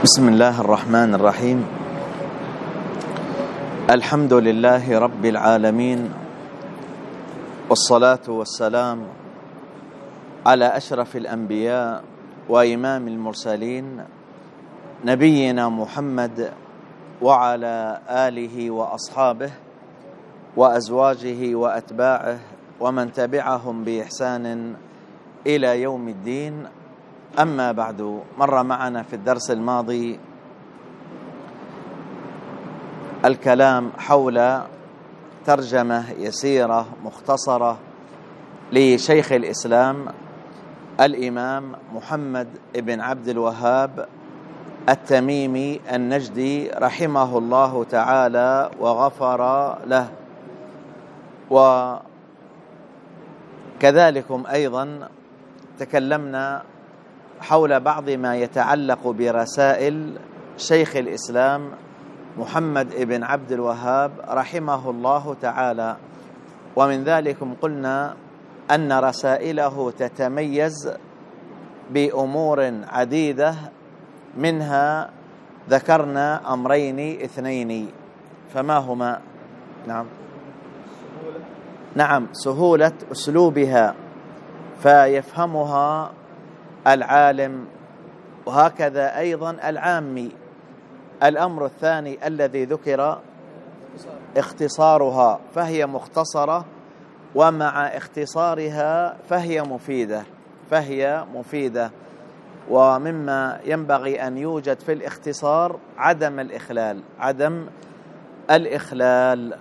بسم الله الرحمن الرحيم. الحمد لله رب العالمين، والصلاة والسلام على أشرف الأنبياء وإمام المرسلين نبينا محمد وعلى آله وأصحابه وأزواجه وأتباعه ومن تبعهم بإحسان إلى يوم الدين. أما بعد، مر معنا في الدرس الماضي الكلام حول ترجمة يسيرة مختصرة لشيخ الإسلام الإمام محمد بن عبد الوهاب التميمي النجدي رحمه الله تعالى وغفر له. وكذلكم أيضا تكلمنا حول بعض ما يتعلق برسائل شيخ الإسلام محمد بن عبد الوهاب رحمه الله تعالى، ومن ذلكم قلنا أن رسائله تتميز بأمور عديدة، منها ذكرنا أمرين اثنين، فما هما؟ نعم، سهولة أسلوبها فيفهمها العالم، وهكذا أيضا العامي. الأمر الثاني الذي ذكر اختصارها، فهي مختصرة، ومع اختصارها فهي مفيدة. ومما ينبغي أن يوجد في الاختصار عدم الإخلال.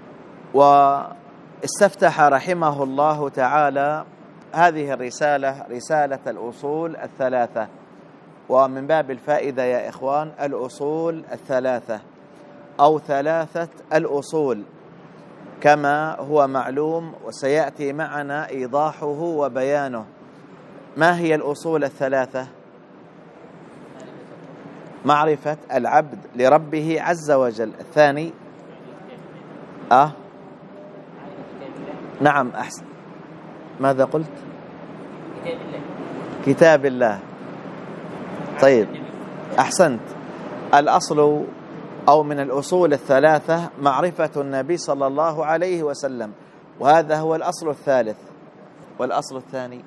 واستفتح رحمه الله تعالى هذه الرسالة رسالة الأصول الثلاثة، ومن باب الفائدة يا إخوان الأصول الثلاثة أو ثلاثة الأصول كما هو معلوم، وسيأتي معنا إيضاحه وبيانه. ما هي الأصول الثلاثة؟ معرفة العبد لربه عز وجل. الثاني نعم، أحسن. ماذا قلت؟ كتاب الله. طيب، أحسنت. الأصل أو من الأصول الثلاثة معرفة النبي صلى الله عليه وسلم، وهذا هو الأصل الثالث. والأصل الثاني؟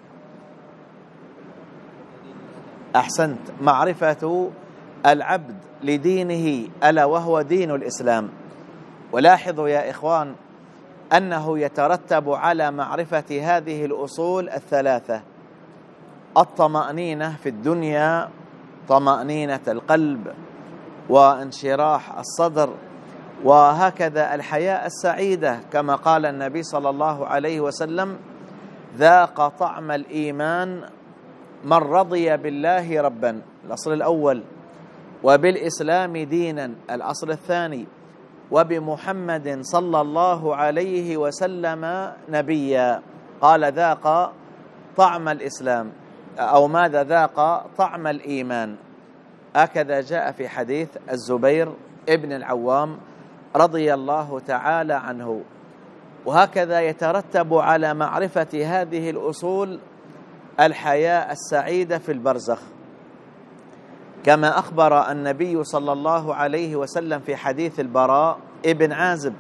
أحسنت، معرفة العبد لدينه، ألا وهو دين الإسلام. ولاحظوا يا إخوان أنه يترتب على معرفة هذه الأصول الثلاثة الطمأنينة في الدنيا، طمأنينة القلب وانشراح الصدر، وهكذا الحياة السعيدة، كما قال النبي صلى الله عليه وسلم: ذاق طعم الإيمان من رضي بالله ربا، الأصل الأول، وبالإسلام دينا، الأصل الثاني، وبمحمد صلى الله عليه وسلم نبيا. قال: ذاق طعم الإسلام، أو ماذا؟ ذاق طعم الإيمان. هكذا جاء في حديث الزبير ابن العوام رضي الله تعالى عنه. وهكذا يترتب على معرفة هذه الأصول الحياة السعيدة في البرزخ، كما أخبر النبي صلى الله عليه وسلم في حديث البراء ابن عازب،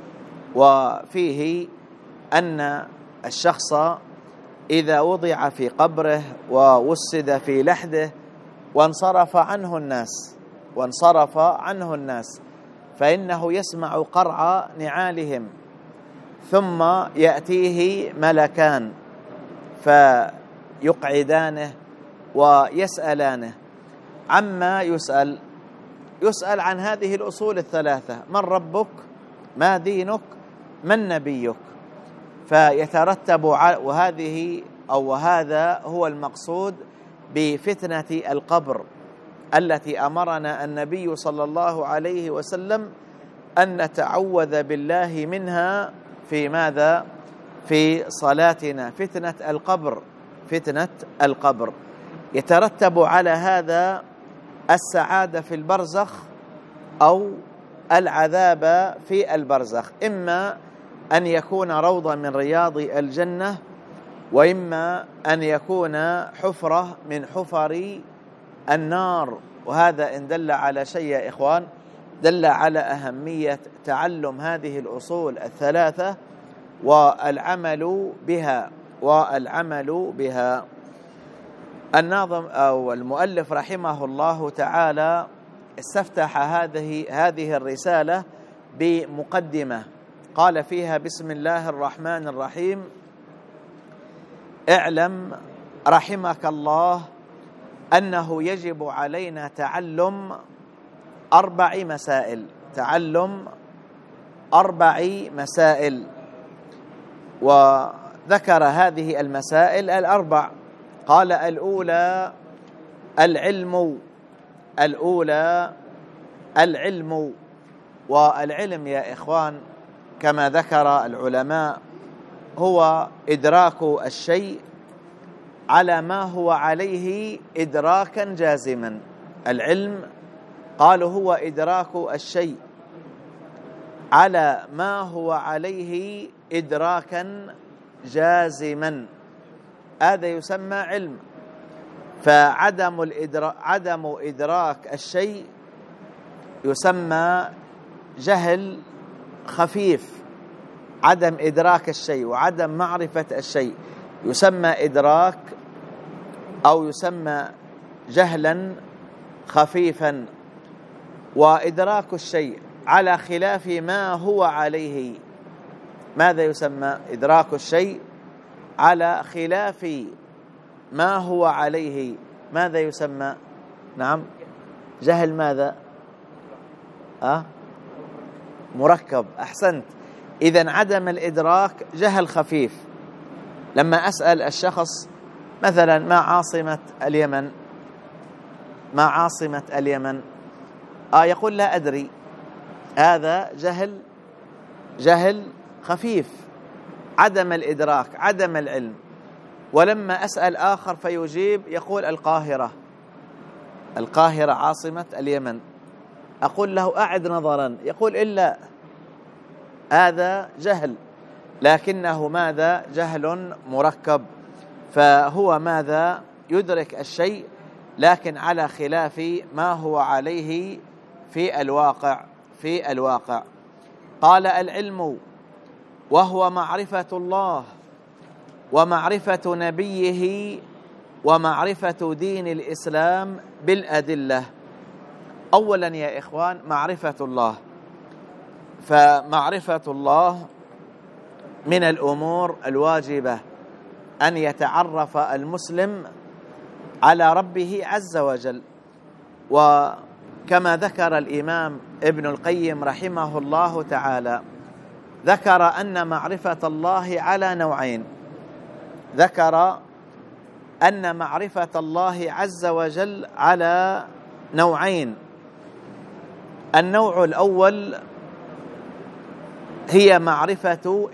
وفيه أن الشخص إذا وضع في قبره ووسد في لحده وانصرف عنه الناس فإنه يسمع قرع نعالهم، ثم يأتيه ملكان فيقعدانه ويسألانه عما يسأل عن هذه الأصول الثلاثة: من ربك؟ ما دينك؟ من نبيك؟ فيترتب وهذا هو المقصود بفتنة القبر التي أمرنا النبي صلى الله عليه وسلم أن نتعوذ بالله منها في ماذا؟ في صلاتنا. فتنة القبر يترتب على هذا السعادة في البرزخ أو العذاب في البرزخ، إما أن يكون روضا من رياض الجنة، وإما أن يكون حفرة من حفر النار وهذا إن دل على شيء يا إخوان دل على أهمية تعلم هذه الأصول الثلاثة والعمل بها. الناظم أو المؤلف رحمه الله تعالى استفتح هذه الرسالة بمقدمة قال فيها: بسم الله الرحمن الرحيم. اعلم رحمك الله أنه يجب علينا تعلم 4 مسائل. وذكر هذه المسائل 4. قال: الأولى العلم. والعلم يا إخوان كما ذكر العلماء هو إدراك الشيء على ما هو عليه إدراكا جازما. العلم قالوا هو إدراك الشيء على ما هو عليه إدراكا جازما، هذا يسمى علم. فعدم إدراك الشيء يسمى جهل خفيف. عدم إدراك الشيء وعدم معرفة الشيء يسمى إدراك أو يسمى جهلا خفيفا. وإدراك الشيء على خلاف ما هو عليه ماذا يسمى؟ إدراك الشيء على خلاف ما هو عليه ماذا يسمى؟ نعم، جهل ماذا؟ مركب. أحسنت. إذن عدم الإدراك جهل خفيف. لما أسأل الشخص مثلا ما عاصمة اليمن يقول لا أدري، هذا جهل خفيف، عدم الإدراك، عدم العلم. ولما أسأل آخر فيجيب يقول القاهرة عاصمة اليمن، أقول له أعد نظرا، يقول إلا، هذا جهل، لكنه ماذا؟ جهل مركب. فهو ماذا؟ يدرك الشيء لكن على خلاف ما هو عليه في الواقع. قال: العلم وهو معرفة الله ومعرفة نبيه ومعرفة دين الإسلام بالأدلة. أولا يا إخوان معرفة الله، فمعرفة الله من الأمور الواجبة أن يتعرف المسلم على ربه عز وجل. وكما ذكر الإمام ابن القيم رحمه الله تعالى، ذكر أن معرفة الله على نوعين. ذكر أن معرفة الله عز وجل على نوعين. النوع الأول هي معرفة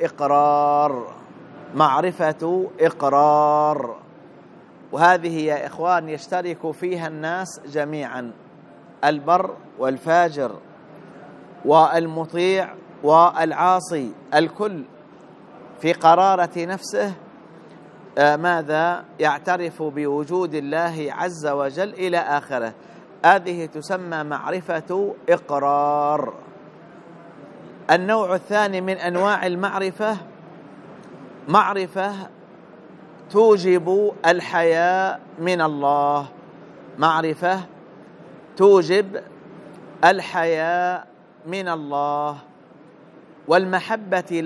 إقرار، وهذه يا إخوان يشترك فيها الناس جميعا، البر والفاجر والمطيع والعاصي، الكل في قرارة نفسه ماذا؟ يعترف بوجود الله عز وجل إلى آخره. هذه تسمى معرفة إقرار. النوع الثاني من أنواع المعرفة معرفة توجب الحياء من الله، معرفة توجب الحياء من الله والمحبة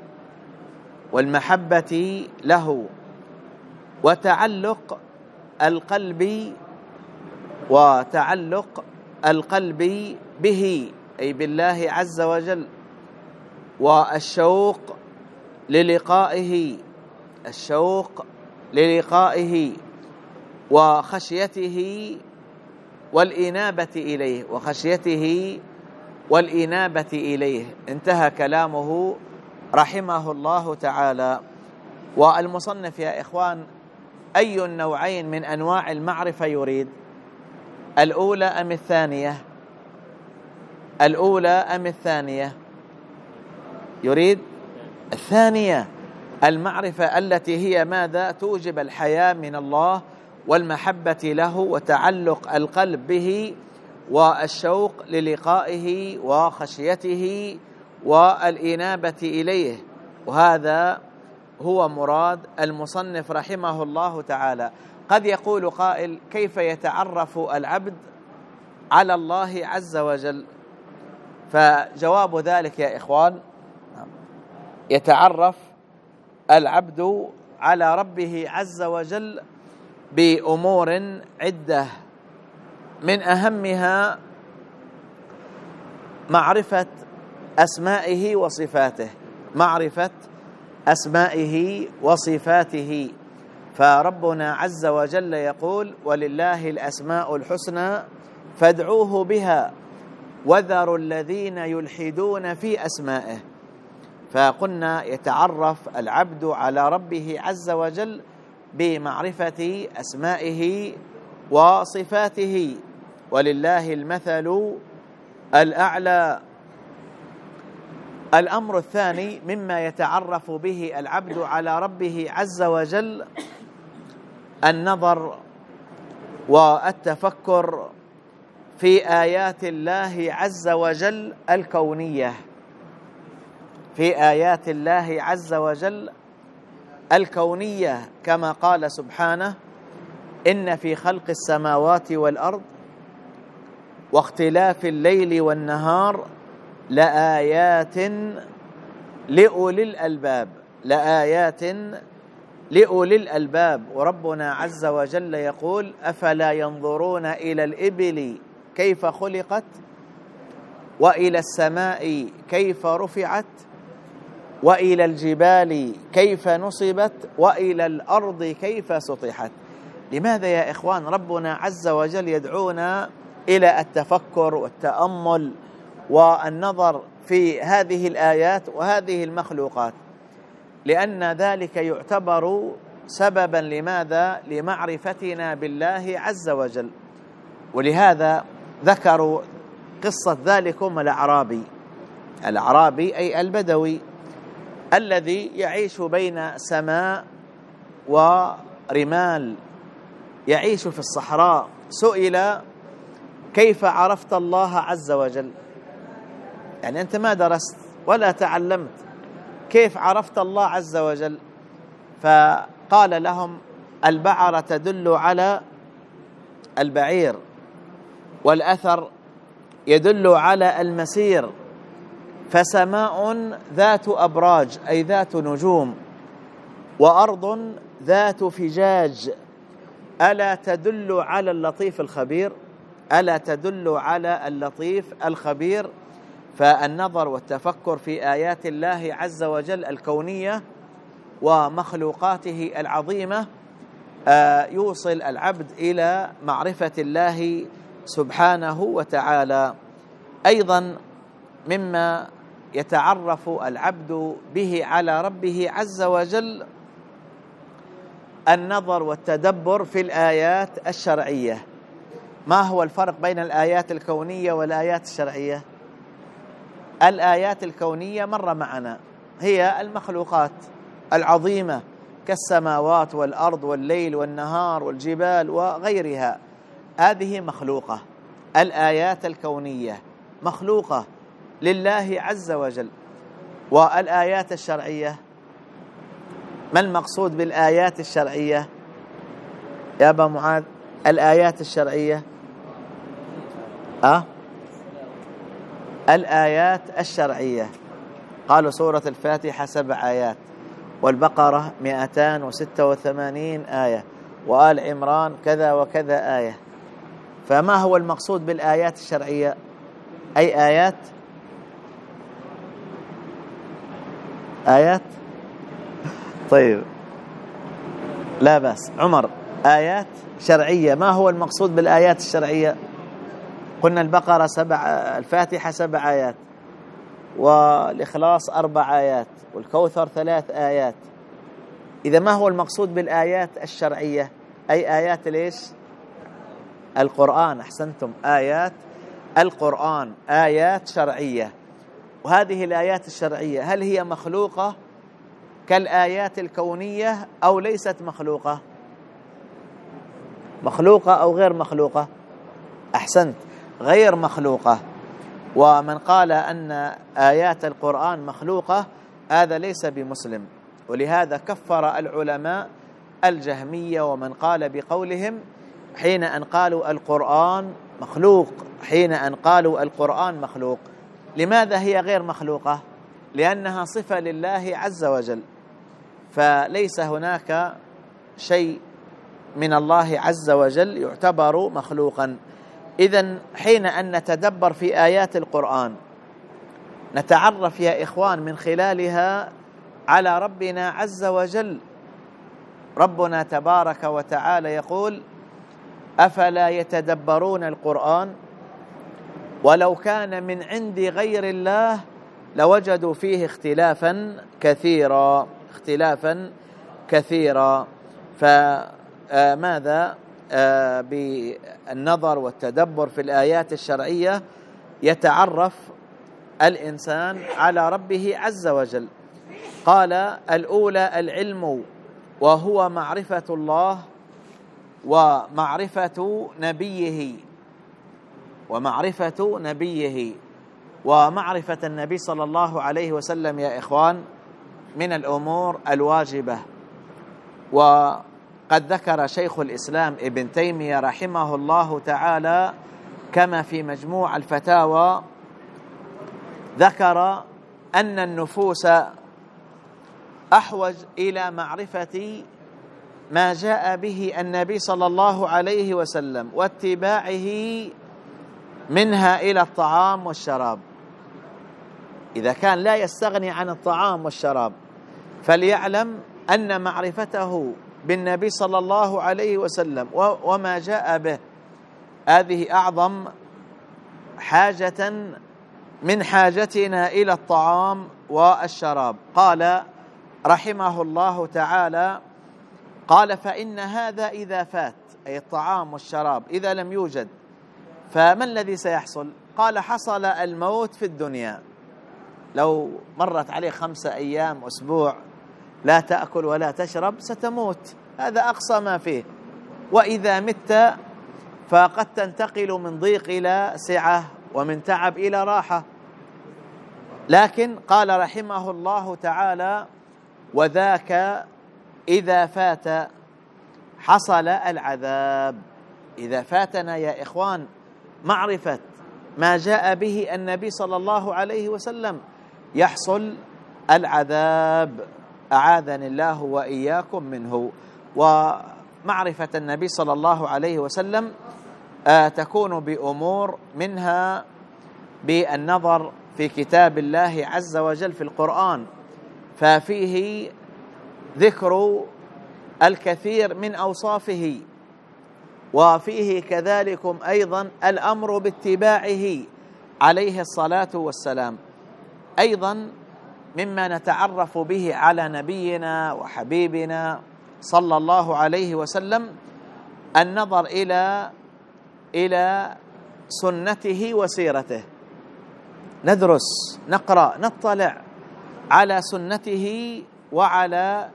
له وتعلق القلب به أي بالله عز وجل، والشوق للقائه وخشيته والإنابة إليه. انتهى كلامه رحمه الله تعالى. والمصنف يا إخوان أي النوعين من أنواع المعرفة يريد؟ الأولى أم الثانية؟ يريد الثانية، المعرفة التي هي ماذا؟ توجب الحياء من الله والمحبة له وتعلق القلب به والشوق للقائه وخشيته والإنابة إليه. وهذا هو مراد المصنف رحمه الله تعالى. قد يقول قائل: كيف يتعرف العبد على الله عز وجل؟ فجواب ذلك يا إخوان: يتعرف العبد على ربه عز وجل بأمور عدة، من أهمها معرفة أسمائه وصفاته، معرفة أسمائه وصفاته. فربنا عز وجل يقول: ولله الأسماء الحسنى فادعوه بها وذروا الذين يلحدون في أسمائه. فقلنا يتعرف العبد على ربه عز وجل بمعرفة أسمائه وصفاته، ولله المثل الأعلى. الأمر الثاني مما يتعرف به العبد على ربه عز وجل النظر والتفكر في آيات الله عز وجل الكونية، في آيات الله عز وجل الكونية، كما قال سبحانه: إن في خلق السماوات والأرض واختلاف الليل والنهار لآيات لأولي الألباب، لآيات لأولي الألباب. وربنا عز وجل يقول: أفلا ينظرون إلى الإبل كيف خلقت وإلى السماء كيف رفعت وإلى الجبال كيف نصبت وإلى الأرض كيف سطحت. لماذا يا إخوان ربنا عز وجل يدعونا إلى التفكر والتأمل والنظر في هذه الآيات وهذه المخلوقات؟ لأن ذلك يعتبر سببا لماذا؟ لمعرفتنا بالله عز وجل. ولهذا ذكروا قصة ذلكم الأعرابي أي البدوي الذي يعيش بين سماء ورمال، يعيش في الصحراء. سئل: كيف عرفت الله عز وجل؟ يعني أنت ما درست ولا تعلمت، كيف عرفت الله عز وجل؟ فقال لهم: البعرة تدل على البعير، والأثر يدل على المسير، فسماء ذات أبراج أي ذات نجوم، وأرض ذات فجاج، ألا تدل على اللطيف الخبير؟ ألا تدل على اللطيف الخبير؟ فالنظر والتفكر في آيات الله عز وجل الكونية ومخلوقاته العظيمة يوصل العبد إلى معرفة الله سبحانه وتعالى. أيضا مما يتعرف العبد به على ربه عز وجل النظر والتدبر في الآيات الشرعية. ما هو الفرق بين الآيات الكونية والآيات الشرعية؟ الآيات الكونية مر معنا، هي المخلوقات العظيمة كالسماوات والأرض والليل والنهار والجبال وغيرها، هذه مخلوقة. الآيات الكونية مخلوقة لله عز وجل. والآيات الشرعية، ما المقصود بالآيات الشرعية يا أبا معاذ؟ الآيات الشرعية الآيات الشرعية قالوا سورة الفاتحة 7 آيات، والبقرة 286 آية، وآل عمران كذا وكذا آية. فما هو المقصود بالآيات الشرعية؟ أي آيات طيب لا بأس. عمر، آيات شرعية، ما هو المقصود بالآيات الشرعية؟ قلنا البقرة الفاتحة 7 آيات، والإخلاص 4 آيات، والكوثر 3 آيات. إذا ما هو المقصود بالآيات الشرعية؟ أي آيات ليش؟ القرآن. أحسنتم، آيات القرآن آيات شرعية. وهذه الآيات الشرعية هل هي مخلوقة كالآيات الكونية أو ليست مخلوقة؟ مخلوقة أو غير مخلوقة؟ أحسنت، غير مخلوقة. ومن قال أن آيات القرآن مخلوقة هذا ليس بمسلم، ولهذا كفر العلماء الجهمية ومن قال بقولهم حين أن قالوا القرآن مخلوق، حين أن قالوا القرآن مخلوق. لماذا هي غير مخلوقة؟ لأنها صفة لله عز وجل، فليس هناك شيء من الله عز وجل يعتبر مخلوقا. إذن حين أن نتدبر في آيات القرآن نتعرف يا إخوان من خلالها على ربنا عز وجل. ربنا تبارك وتعالى يقول: أفلا يتدبرون القرآن ولو كان من عند غير الله لوجدوا فيه اختلافا كثيرا. فماذا بالنظر والتدبر في الآيات الشرعية يتعرف الإنسان على ربه عز وجل. قال: الأولى العلم وهو معرفة الله ومعرفة نبيه. ومعرفة النبي صلى الله عليه وسلم يا إخوان من الأمور الواجبة. وقد ذكر شيخ الإسلام ابن تيمية رحمه الله تعالى كما في مجموع الفتاوى، ذكر أن النفوس أحوج إلى معرفة ما جاء به النبي صلى الله عليه وسلم واتباعه منها إلى الطعام والشراب. إذا كان لا يستغني عن الطعام والشراب فليعلم أن معرفته بالنبي صلى الله عليه وسلم وما جاء به هذه أعظم حاجة من حاجتنا إلى الطعام والشراب. قال رحمه الله تعالى: قال: فإن هذا إذا فات، أي الطعام والشراب إذا لم يوجد، فما الذي سيحصل؟ قال: حصل الموت في الدنيا. لو مرت عليه 5 أيام أسبوع لا تأكل ولا تشرب ستموت، هذا أقصى ما فيه. وإذا مت فقد تنتقل من ضيق إلى سعة ومن تعب إلى راحة. لكن قال رحمه الله تعالى: وذاك إذا فات حصل العذاب. إذا فاتنا يا إخوان معرفة ما جاء به النبي صلى الله عليه وسلم يحصل العذاب، أعاذني الله وإياكم منه. ومعرفة النبي صلى الله عليه وسلم تكون بأمور، منها بالنظر في كتاب الله عز وجل في القرآن، ففيه ذكر الكثير من أوصافه، وفيه كذلكم أيضا الأمر باتباعه عليه الصلاة والسلام. أيضا مما نتعرف به على نبينا وحبيبنا صلى الله عليه وسلم النظر إلى سنته وسيرته، ندرس، نقرأ، نطلع على سنته وعلى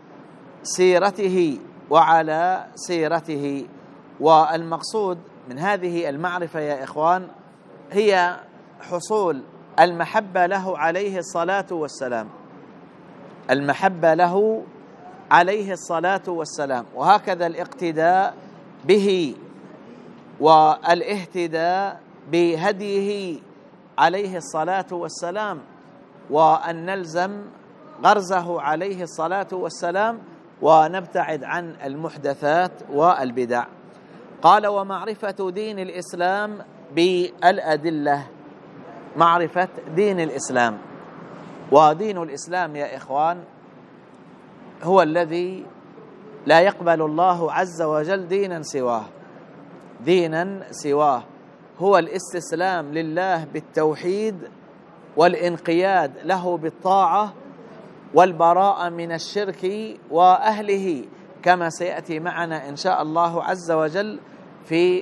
سيرته. والمقصود من هذه المعرفة يا إخوان هي حصول المحبة له عليه الصلاة والسلام، وهكذا الاقتداء به والاهتداء بهديه عليه الصلاة والسلام، وأن نلزم غرزه عليه الصلاة والسلام ونبتعد عن المحدثات والبدع. قال: ومعرفة دين الإسلام بالأدلة. معرفة دين الإسلام، ودين الإسلام يا إخوان هو الذي لا يقبل الله عز وجل دينا سواه، هو الاستسلام لله بالتوحيد والانقياد له بالطاعة والبراءة من الشرك وأهله، كما سيأتي معنا إن شاء الله عز وجل في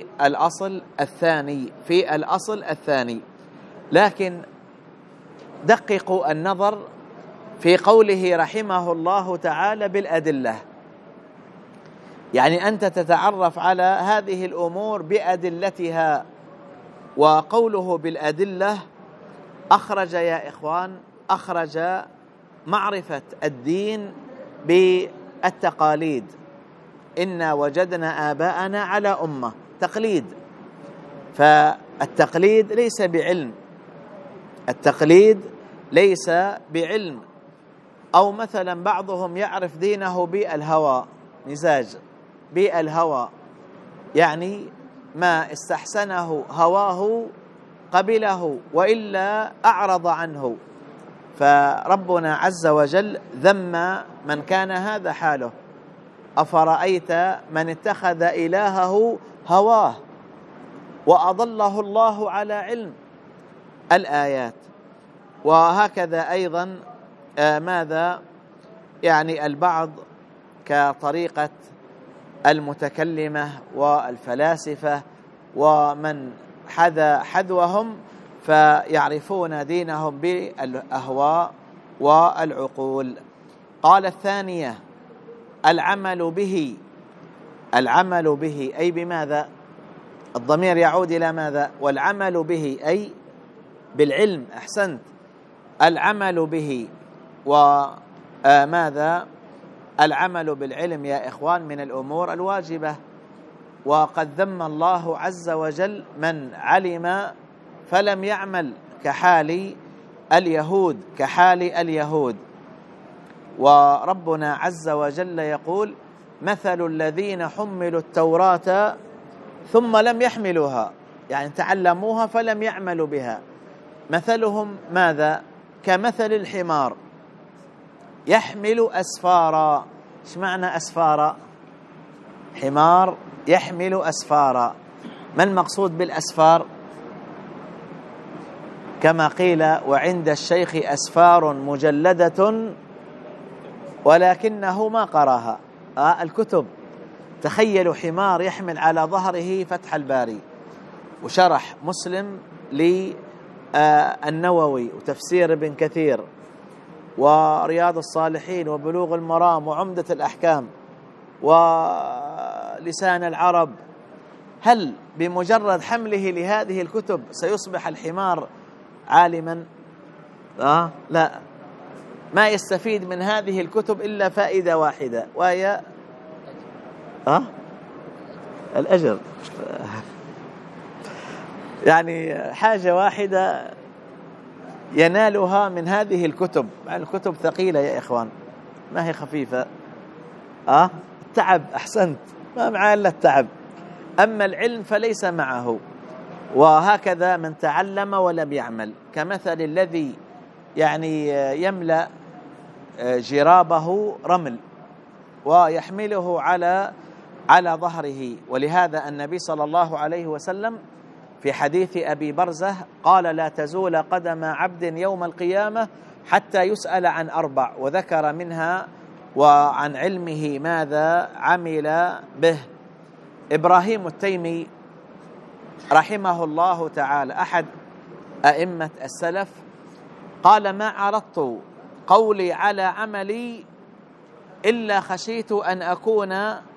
الأصل الثاني. لكن دققوا النظر في قوله رحمه الله تعالى بالأدلة. يعني أنت تتعرف على هذه الأمور بأدلتها. وقوله بالأدلة أخرج يا إخوان، أخرج معرفة الدين بالتقاليد. إنا وجدنا آباءنا على أمة، تقليد. فالتقليد ليس بعلم، التقليد ليس بعلم. أو مثلا بعضهم يعرف دينه بالهوى، مزاج بالهوى، يعني ما استحسنه هواه قبله وإلا أعرض عنه. فربنا عز وجل ذم من كان هذا حاله. أفرأيت من اتخذ إلهه هواه وأضله الله على علم، الآيات. وهكذا أيضا ماذا يعني البعض كطريقة المتكلمة والفلاسفة ومن حذوهم، فيعرفون دينهم بالأهواء والعقول. قال الثانية العمل به. العمل به أي بماذا؟ الضمير يعود إلى ماذا؟ والعمل به أي بالعلم. أحسنت. العمل به. وماذا؟ العمل بالعلم يا إخوان من الأمور الواجبة. وقد ذم الله عز وجل من علم فلم يعمل، كحال اليهود، كحال اليهود. وربنا عز وجل يقول مثل الذين حملوا التوراة ثم لم يحملوها، يعني تعلموها فلم يعملوا بها. مثلهم ماذا؟ كمثل الحمار يحمل أسفارا. ايش معنى أسفارا؟ حمار يحمل أسفارا. ما المقصود بالأسفار؟ كما قيل وعند الشيخ أسفار مجلدة ولكنه ما قراها. الكتب. تخيلوا حمار يحمل على ظهره فتح الباري وشرح مسلم للنووي وتفسير ابن كثير ورياض الصالحين وبلوغ المرام وعمدة الأحكام ولسان العرب. هل بمجرد حمله لهذه الكتب سيصبح الحمار عالما؟ لا، ما يستفيد من هذه الكتب إلا فائدة واحدة، وهي الأجر. يعني حاجة واحدة ينالها من هذه الكتب. الكتب ثقيلة يا إخوان، ما هي خفيفة. التعب. أحسنت، ما معه إلا التعب. أما العلم فليس معه. وهكذا من تعلم ولم يعمل كمثل الذي يعني يملأ جرابه رمل ويحمله على ظهره. ولهذا النبي صلى الله عليه وسلم في حديث أبي برزة قال لا تزول قدم عبد يوم القيامة حتى يسأل عن 4، وذكر منها وعن علمه ماذا عمل به. إبراهيم التيمي رحمه الله تعالى أحد أئمة السلف قال ما عرضت قولي على عملي إلا خشيت أن أكون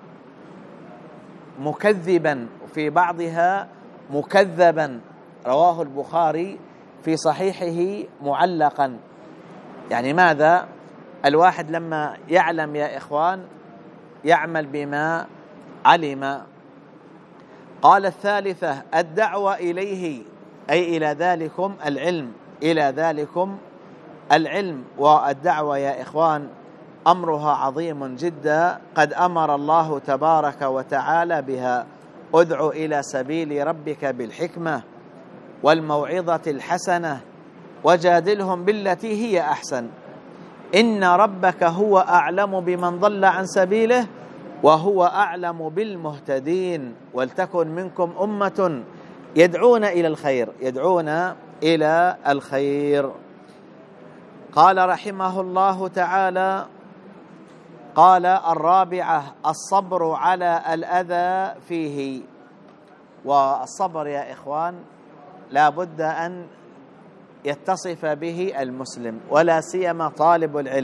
مكذبا، وفي بعضها مكذبا. رواه البخاري في صحيحه معلقا. يعني ماذا؟ الواحد لما يعلم يا إخوان يعمل بما علم. قال الثالثة الدعوة إليه أي إلى ذلكم العلم، إلى ذلكم العلم. والدعوة يا إخوان أمرها عظيم جدا، قد أمر الله تبارك وتعالى بها ادع إلى سبيل ربك بالحكمة والموعظة الحسنة وجادلهم بالتي هي أحسن إن ربك هو أعلم بمن ضل عن سبيله وهو أعلم بالمهتدين ولتكن منكم أمة يدعون إلى الخير، يدعون إلى الخير. قال رحمه الله تعالى قال الرابعة الصبر على الأذى فيه. والصبر يا إخوان لا بد أن يتصف به المسلم ولا سيما طالب العلم،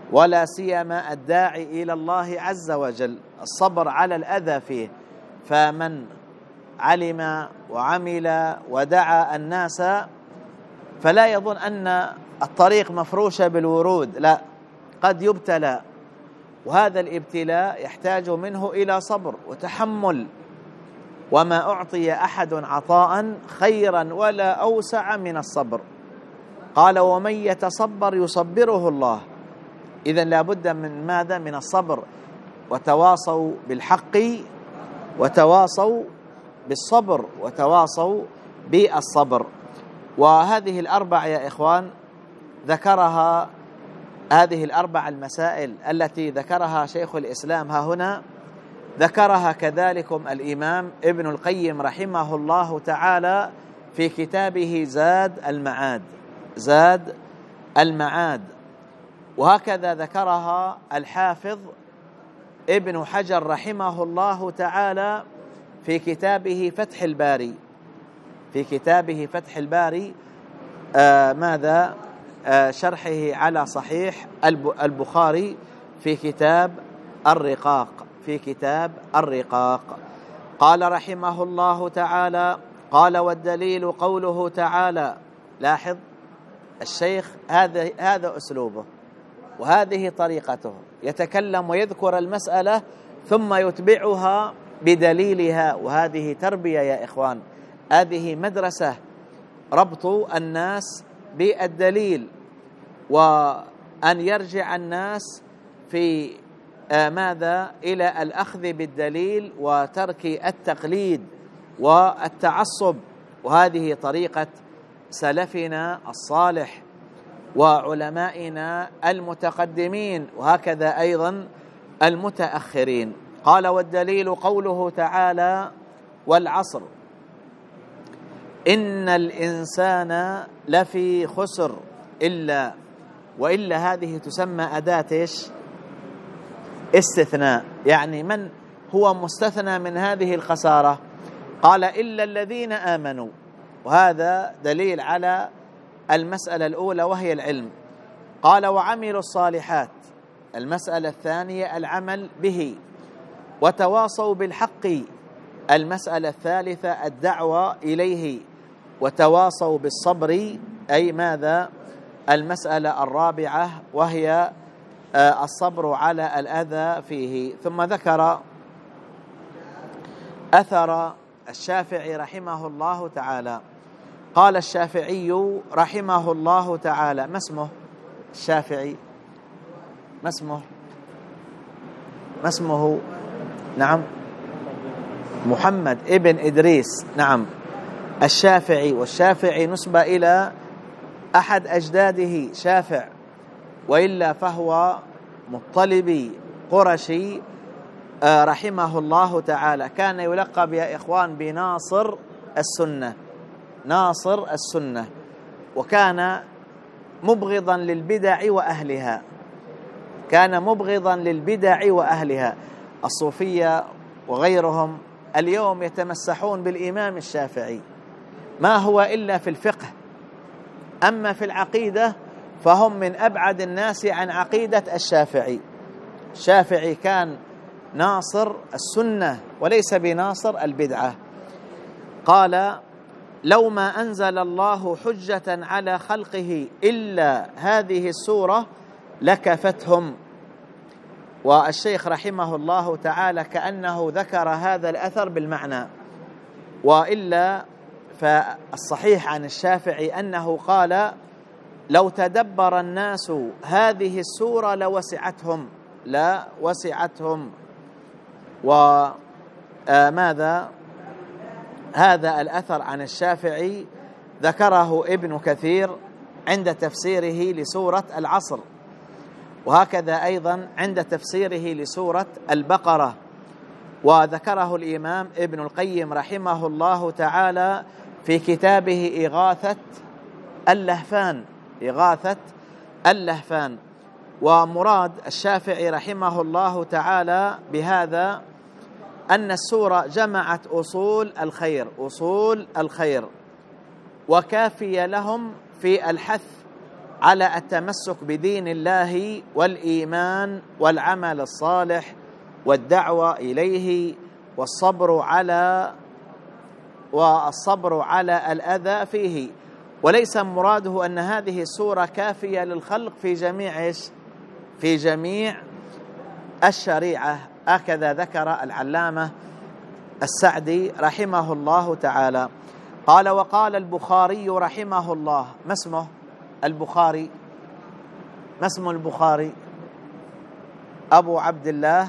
ولا سيما الداعي إلى الله عز وجل، الصبر على الأذى فيه. فمن علم وعمل ودعا الناس فلا يظن أن الطريق مفروشة بالورود، لا، قد يبتلى، وهذا الابتلاء يحتاج منه إلى صبر وتحمل. وما أعطي أحد عطاء خيرا ولا أوسع من الصبر. قال ومن يتصبر يصبره الله. إذن لا بد من ماذا؟ من الصبر. وتواصوا بالحق وتواصوا بالصبر وتواصوا بالصبر. وهذه الأربع يا إخوان ذكرها، هذه الأربع المسائل التي ذكرها شيخ الإسلام ها هنا ذكرها كذلكم الإمام ابن القيم رحمه الله تعالى في كتابه زاد المعاد. زاد المعاد. وهكذا ذكرها الحافظ ابن حجر رحمه الله تعالى في كتابه فتح الباري. في كتابه فتح الباري ماذا؟ شرحه على صحيح البخاري في كتاب الرقاق. في كتاب الرقاق قال رحمه الله تعالى: قال والدليل قوله تعالى. لاحظ الشيخ هذا أسلوبه وهذه طريقته، يتكلم ويذكر المسألة ثم يتبعها بدليلها. وهذه تربية يا إخوان، هذه مدرسة، ربط الناس بالدليل، وأن يرجع الناس في ماذا؟ إلى الأخذ بالدليل وترك التقليد والتعصب. وهذه طريقة سلفنا الصالح وعلمائنا المتقدمين، وهكذا أيضا المتأخرين. قال والدليل قوله تعالى: والعصر إن الإنسان لفي خسر إلا. وإلا هذه تسمى أداة إيش؟ استثناء، يعني من هو مستثنى من هذه الخسارة؟ قال إلا الذين آمنوا. وهذا دليل على المسألة الأولى وهي العلم. قال وعملوا الصالحات. المسألة الثانية العمل به. وتواصوا بالحق. المسألة الثالثة الدعوة إليه. وتواصوا بالصبر، أي ماذا؟ المسألة الرابعة وهي الصبر على الأذى فيه. ثم ذكر أثر الشافعي رحمه الله تعالى. قال الشافعي رحمه الله تعالى: ما اسمه الشافعي؟ ما اسمه؟ ما اسمه؟ نعم، محمد ابن إدريس. نعم، الشافعي. والشافعي نسبة إلى أحد أجداده شافع، وإلا فهو مطلبي قرشي رحمه الله تعالى. كان يلقب يا إخوان بناصر السنة. ناصر السنة. وكان مبغضا للبدع وأهلها. كان مبغضا للبدع وأهلها. الصوفية وغيرهم اليوم يتمسحون بالإمام الشافعي، ما هو إلا في الفقه. أما في العقيدة فهم من أبعد الناس عن عقيدة الشافعي. الشافعي كان ناصر السنة وليس بناصر البدعة. قال: لو ما أنزل الله حجة على خلقه إلا هذه السورة لكفتهم. والشيخ رحمه الله تعالى كأنه ذكر هذا الأثر بالمعنى، وإلا فالصحيح عن الشافعي أنه قال: لو تدبر الناس هذه السورة لوسعتهم. لا وسعتهم. وماذا؟ هذا الأثر عن الشافعي ذكره ابن كثير عند تفسيره لسورة العصر، وهكذا أيضا عند تفسيره لسورة البقرة. وذكره الإمام ابن القيم رحمه الله تعالى في كتابه إغاثة اللهفان. إغاثة اللهفان. ومراد الشافعي رحمه الله تعالى بهذا أن السورة جمعت أصول الخير، أصول الخير، وكافية لهم في الحث على التمسك بدين الله والإيمان والعمل الصالح والدعوة إليه والصبر على الأذى فيه. وليس مراده أن هذه السورة كافية للخلق في جميع الشريعة. هكذا ذكر العلامة السعدي رحمه الله تعالى. قال: وقال البخاري رحمه الله. ما اسمه البخاري؟ ما اسم البخاري؟ أبو عبد الله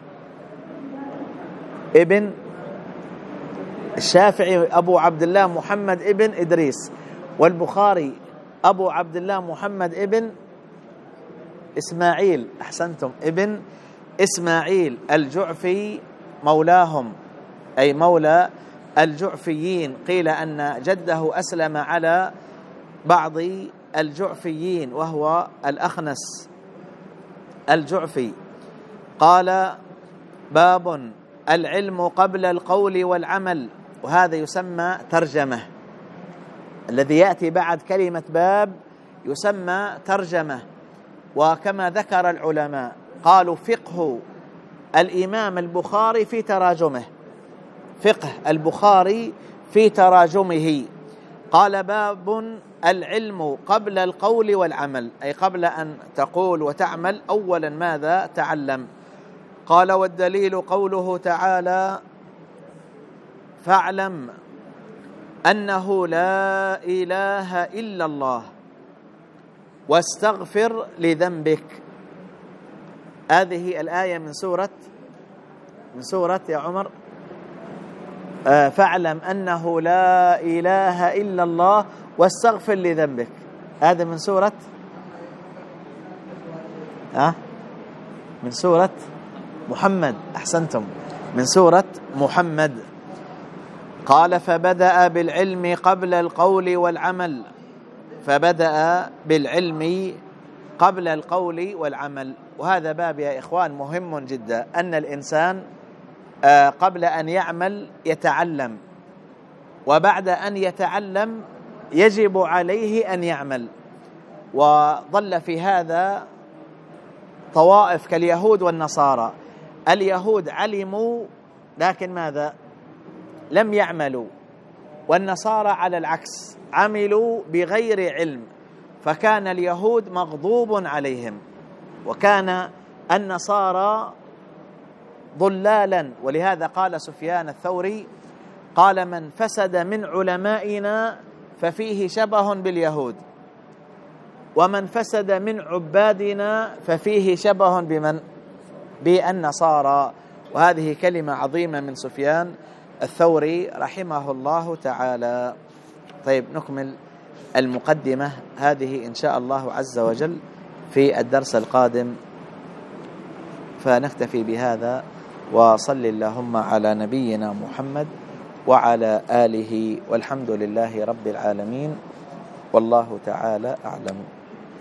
ابن الشافعي أبو عبد الله محمد ابن إدريس، والبخاري أبو عبد الله محمد ابن إسماعيل، أحسنتم، ابن إسماعيل الجعفي مولاهم، أي مولى الجعفيين. قيل أن جده أسلم على بعض الجعفيين وهو الأخنس الجعفي. قال: باب العلم قبل القول والعمل. وهذا يسمى ترجمة، الذي يأتي بعد كلمة باب يسمى ترجمة. وكما ذكر العلماء قالوا: فقه الإمام البخاري في تراجمه، فقه البخاري في تراجمه. قال: باب العلم قبل القول والعمل، أي قبل أن تقول وتعمل أولا ماذا تعلم. قال: والدليل قوله تعالى: فاعلم أنه لا إله إلا الله واستغفر لذنبك. هذه الآية من سورة يا عمر فاعلم أنه لا إله إلا الله واستغفر لذنبك. هذا من سورة من سورة محمد، أحسنتم، من سورة محمد. قال: فبدأ بالعلم قبل القول والعمل. فبدأ بالعلم قبل القول والعمل. وهذا باب يا إخوان مهم جدا، أن الإنسان قبل أن يعمل يتعلم، وبعد أن يتعلم يجب عليه أن يعمل. وظل في هذا طوائف كاليهود والنصارى. اليهود علموا لكن ماذا؟ لم يعملوا. والنصارى على العكس، عملوا بغير علم، فكان اليهود مغضوب عليهم، وكان النصارى ضلالا. ولهذا قال سفيان الثوري: قال: من فسد من علمائنا ففيه شبه باليهود، ومن فسد من عبادنا ففيه شبه بالنصارى. وهذه كلمة عظيمة من سفيان الثوري رحمه الله تعالى. طيب، نكمل المقدمة هذه إن شاء الله عز وجل في الدرس القادم، فنكتفي بهذا. وصل اللهم على نبينا محمد وعلى آله، والحمد لله رب العالمين، والله تعالى أعلم.